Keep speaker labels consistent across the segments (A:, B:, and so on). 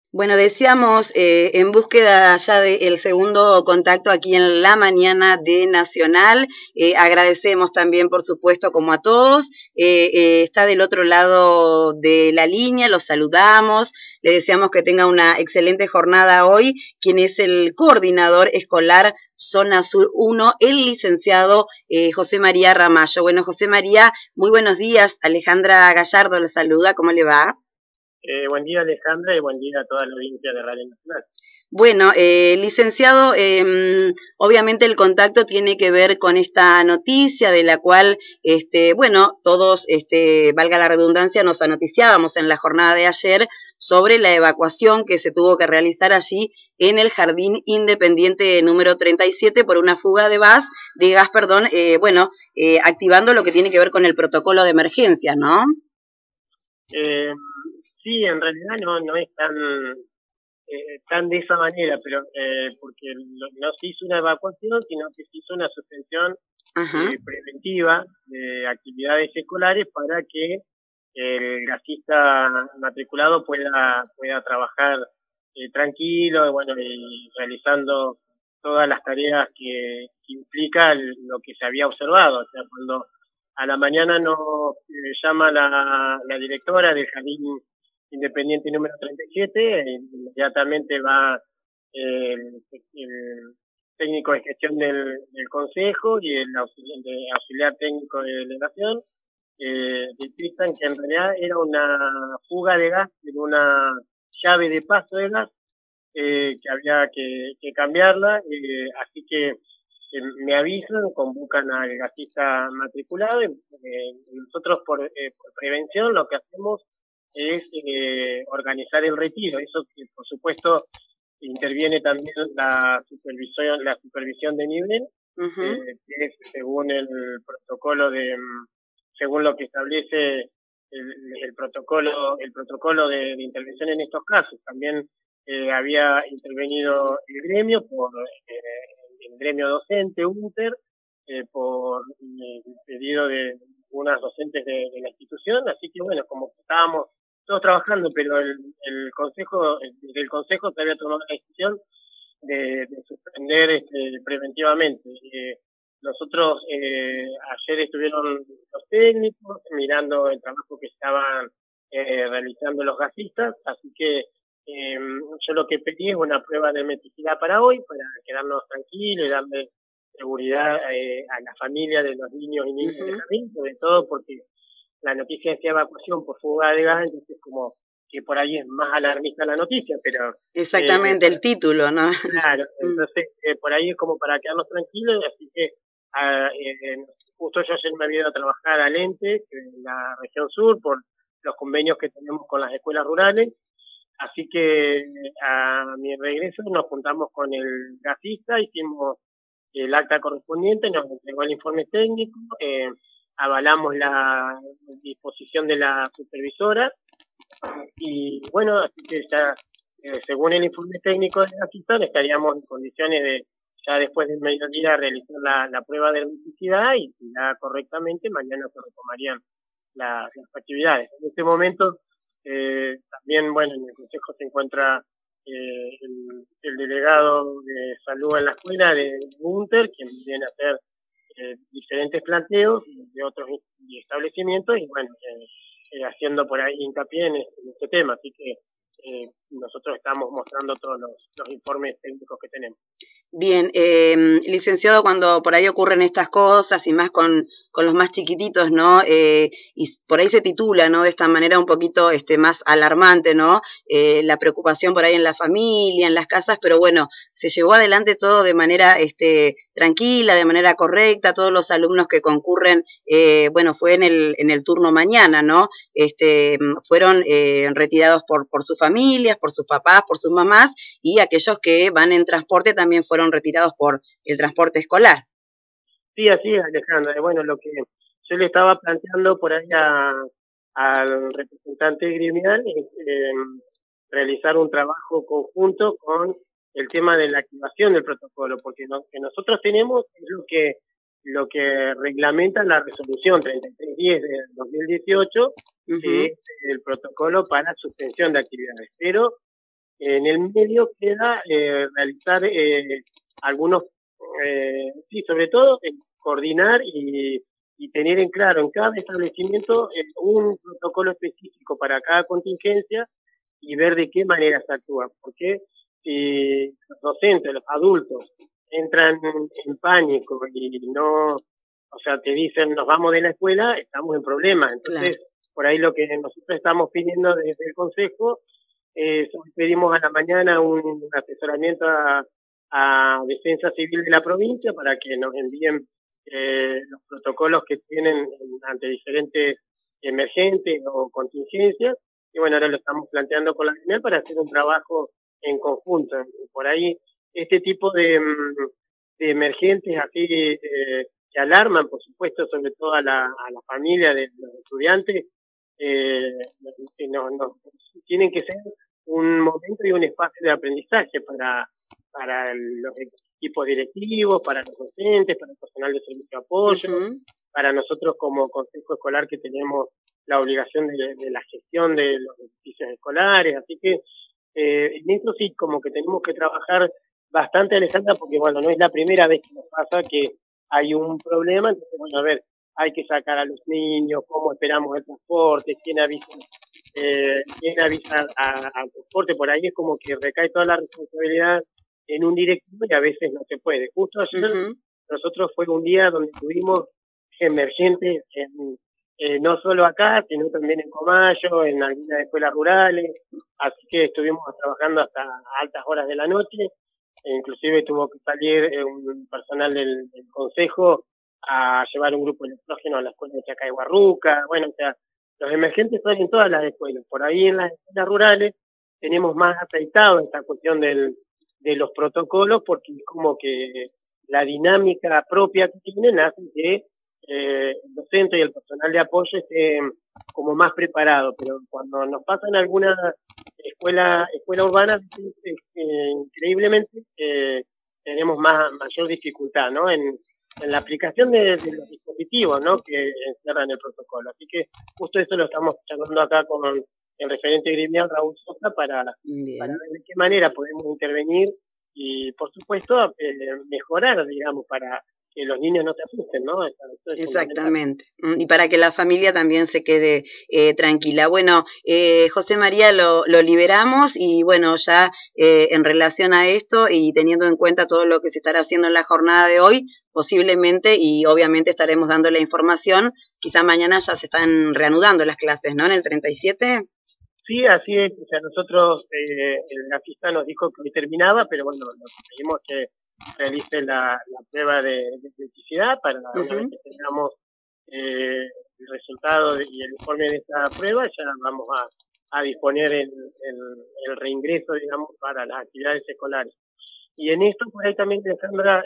A: Bueno, decíamos en búsqueda ya del segundo contacto aquí en la mañana de Nacional. Agradecemos también, por supuesto, como a todos. Está del otro lado de la línea, los saludamos. Le deseamos que tenga una excelente jornada hoy. Quien es el coordinador escolar Zona Sur 1, el licenciado José María Ramallo. Bueno, José María, muy buenos días. Alejandra Gallardo le saluda. ¿Cómo le va?
B: Buen día, Alejandra, y buen día a toda la audiencia de Radio Nacional.
A: Bueno, licenciado, obviamente el contacto tiene que ver con esta noticia de la cual, bueno, todos, valga la redundancia, nos anoticiábamos en la jornada de ayer sobre la evacuación que se tuvo que realizar allí en el Jardín Independiente número 37 por una fuga de gas, activando lo que tiene que ver con el protocolo de emergencia, ¿no?
B: Sí, en realidad no es tan de esa manera, pero porque no se hizo una evacuación, sino que se hizo una suspensión preventiva de actividades escolares para que el gasista matriculado pueda trabajar tranquilo, bueno, y realizando todas las tareas que implica lo que se había observado. O sea, cuando a la mañana nos llama la directora del Jardín Independiente número 37, inmediatamente va el técnico de gestión del consejo y el auxiliar técnico de delegación, detectan que en realidad era una fuga de gas en una llave de paso de gas, que había que cambiarla, así que me avisan, convocan al gasista matriculado, nosotros por prevención lo que hacemos es organizar el retiro. Eso que por supuesto interviene también la supervisión de nivel, que es según el protocolo según lo que establece el protocolo de intervención en estos casos. También había intervenido el gremio por el gremio docente, UNTER, por el pedido de unas docentes de la institución, así que bueno, como estábamos todos trabajando, pero desde el consejo se había tomado la decisión de suspender preventivamente. Nosotros ayer estuvieron los técnicos mirando el trabajo que estaban realizando los gasistas, así que yo lo que pedí es una prueba de hermeticidad para hoy, para quedarnos tranquilos y darle seguridad a la familia de los niños y niñas del jardín, sobre todo porque la noticia decía evacuación por fuga de gas, entonces como que por ahí es más alarmista la noticia, pero...
A: Exactamente, el título, ¿no?
B: Claro, entonces por ahí es como para quedarnos tranquilos, así que justo yo ayer me había ido a trabajar a Lente, en la región sur, por los convenios que tenemos con las escuelas rurales, así que a mi regreso nos juntamos con el gasista, hicimos el acta correspondiente, nos entregó el informe técnico, avalamos la disposición de la supervisora y bueno, así que ya según el informe técnico de la gestión estaríamos en condiciones de ya después del mediodía realizar la prueba de hermeticidad y si da correctamente mañana se retomarían las actividades. En este momento también, bueno, en el consejo se encuentra el delegado de salud en la escuela de UNTER, quien viene a hacer diferentes planteos de otros establecimientos y bueno, haciendo por ahí hincapié en este tema, así que nosotros estamos mostrando todos los informes técnicos que tenemos.
A: Bien, licenciado, cuando por ahí ocurren estas cosas y más con los más chiquititos, ¿no? Y por ahí se titula, ¿no? De esta manera un poquito más alarmante, ¿no? La preocupación por ahí en la familia, en las casas, pero bueno, se llevó adelante todo de manera tranquila, de manera correcta, todos los alumnos que concurren, bueno, fue en el turno mañana, ¿no? Fueron retirados por sus familias, por sus papás, por sus mamás, y aquellos que van en transporte también fueron retirados por el transporte escolar.
B: Sí, así es, Alejandra. Bueno, lo que yo le estaba planteando por ahí al representante gremial es realizar un trabajo conjunto con el tema de la activación del protocolo, porque lo que nosotros tenemos es lo que reglamenta la resolución 3310 de 2018, que es el protocolo para suspensión de actividades. Pero En el medio queda realizar algunos, sí, sobre todo coordinar y tener en claro en cada establecimiento un protocolo específico para cada contingencia y ver de qué manera se actúa. Porque si los docentes, los adultos, entran en pánico y no, o sea, te dicen nos vamos de la escuela, estamos en problemas. Entonces, claro, por ahí lo que nosotros estamos pidiendo desde el Consejo, pedimos a la mañana un asesoramiento a Defensa Civil de la provincia para que nos envíen los protocolos que tienen ante diferentes emergentes o contingencias. Y bueno, ahora lo estamos planteando con la CNEL para hacer un trabajo en conjunto. Por ahí, este tipo de emergentes así que alarman, por supuesto, sobre todo a la familia de los estudiantes, tienen que ser un momento y un espacio de aprendizaje para los equipos directivos, para los docentes, para el personal de servicio de apoyo, para nosotros como consejo escolar que tenemos la obligación de la gestión de los edificios escolares. Así que en eso sí, como que tenemos que trabajar bastante, Alejandra, porque bueno, no es la primera vez que nos pasa que hay un problema. Entonces, bueno, a ver, hay que sacar a los niños, cómo esperamos el transporte, quién avisa al transporte. Por ahí es como que recae toda la responsabilidad en un directivo y a veces no se puede. Justo ayer nosotros fue un día donde tuvimos emergentes no solo acá, sino también en Comayo, en algunas escuelas rurales, así que estuvimos trabajando hasta altas horas de la noche, inclusive tuvo que salir un personal del consejo a llevar un grupo de electrógeno a la escuela de Chacay Guarruca. Bueno, o sea, los emergentes son en todas las escuelas. Por ahí en las escuelas rurales tenemos más aceitado esta cuestión de los protocolos, porque es como que la dinámica propia que tienen hace que el docente y el personal de apoyo esté como más preparado. Pero cuando nos pasan alguna escuela urbana, increíblemente tenemos mayor dificultad, ¿no? En la aplicación de los dispositivos, ¿no?, que encierran el protocolo. Así que justo eso lo estamos charlando acá con el referente gremial Raúl Sosa para ver de qué manera podemos intervenir y, por supuesto, mejorar, digamos, para que los niños no se asusten, ¿no?
A: Exactamente. Y para que la familia también se quede tranquila. Bueno, José María lo liberamos y bueno, ya en relación a esto y teniendo en cuenta todo lo que se estará haciendo en la jornada de hoy, posiblemente y obviamente estaremos dando la información, quizá mañana ya se están reanudando las clases, ¿no? En el 37.
B: Sí, así es. O sea, nosotros, la fiesta nos dijo que hoy terminaba, pero bueno, nos pedimos que realice la prueba de electricidad para una vez que tengamos el resultado y el informe de esta prueba, ya vamos a disponer el reingreso, digamos, para las actividades escolares. Y en esto, por ahí también, Alejandra,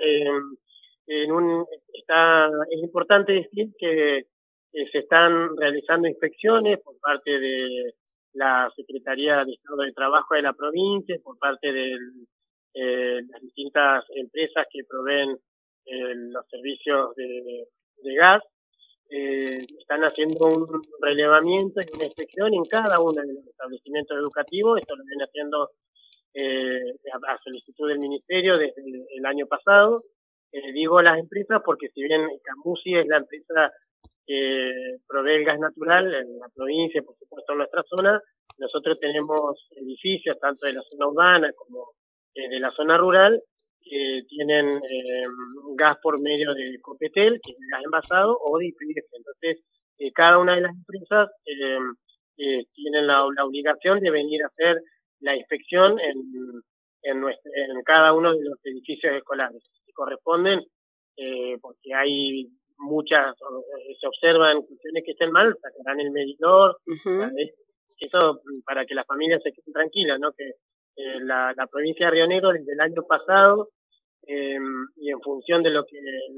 B: es importante decir que se están realizando inspecciones por parte de la Secretaría de Estado de Trabajo de la provincia, por parte de las distintas empresas que proveen los servicios de gas. Están haciendo un relevamiento y una inspección en cada uno de los establecimientos educativos. Esto lo viene haciendo a solicitud del Ministerio desde el año pasado. Digo las empresas porque si bien Camusi es la empresa que provee el gas natural en la provincia, por supuesto en nuestra zona, nosotros tenemos edificios tanto de la zona urbana como de la zona rural que tienen gas por medio de Copetel, que es gas envasado, o de IPF. Entonces, cada una de las empresas tienen la obligación de venir a hacer la inspección en cada uno de los edificios escolares. Que corresponden, porque hay muchas, se observan cuestiones que estén mal, sacarán el medidor, eso para que las familias se queden tranquilas, ¿no? Que la provincia de Río Negro desde el año pasado, y en función de lo que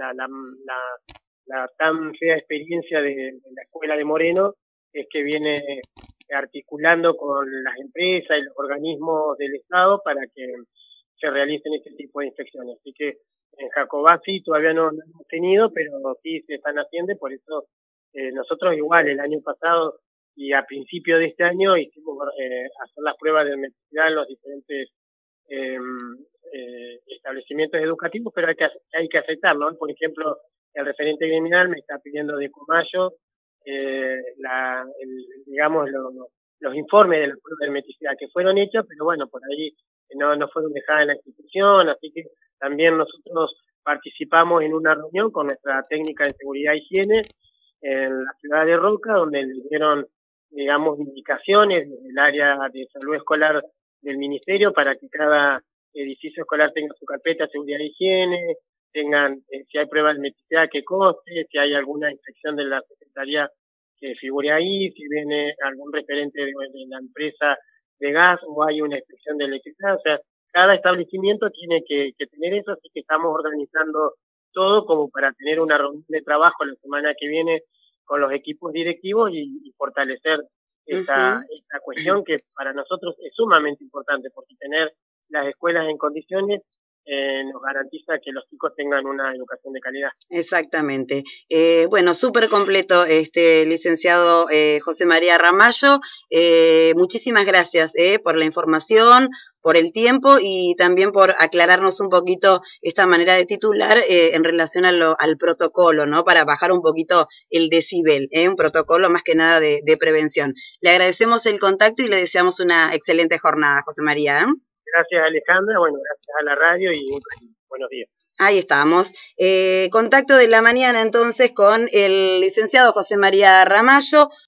B: la tan fea experiencia de la escuela de Moreno, es que viene articulando con las empresas y los organismos del Estado para que se realicen este tipo de inspecciones. Así que en Jacobá sí, todavía no hemos tenido, pero sí se están haciendo, y por eso nosotros igual el año pasado y a principio de este año hicimos hacer las pruebas de hermeticidad en los diferentes establecimientos educativos, pero hay que aceptarlo, ¿no? Por ejemplo, el referente gremial me está pidiendo de Comayo digamos, los informes de la prueba de hermeticidad que fueron hechos, pero bueno, por ahí no fueron dejadas en la institución, así que también nosotros participamos en una reunión con nuestra técnica de seguridad e higiene en la ciudad de Roca, donde le dieron, digamos, indicaciones del área de salud escolar del ministerio para que cada edificio escolar tenga su carpeta de seguridad e higiene, tengan, si hay pruebas de hermeticidad que conste, si hay alguna inspección de la Secretaría que figure ahí, si viene algún referente de la empresa de gas o hay una inspección de electricidad, o sea, cada establecimiento tiene que tener eso, así que estamos organizando todo como para tener una reunión de trabajo la semana que viene con los equipos directivos y fortalecer esta cuestión que para nosotros es sumamente importante, porque tener las escuelas en condiciones nos garantiza que los chicos tengan una educación de calidad.
A: Exactamente. Bueno, súper completo, licenciado José María Ramallo. Muchísimas gracias por la información, por el tiempo y también por aclararnos un poquito esta manera de titular en relación al protocolo, ¿no? Para bajar un poquito el decibel, un protocolo más que nada de prevención. Le agradecemos el contacto y le deseamos una excelente jornada, José María.
B: Gracias, Alejandra. Bueno, gracias a la radio y buenos días.
A: Ahí estamos. Contacto de la mañana entonces con el licenciado José María Ramallo.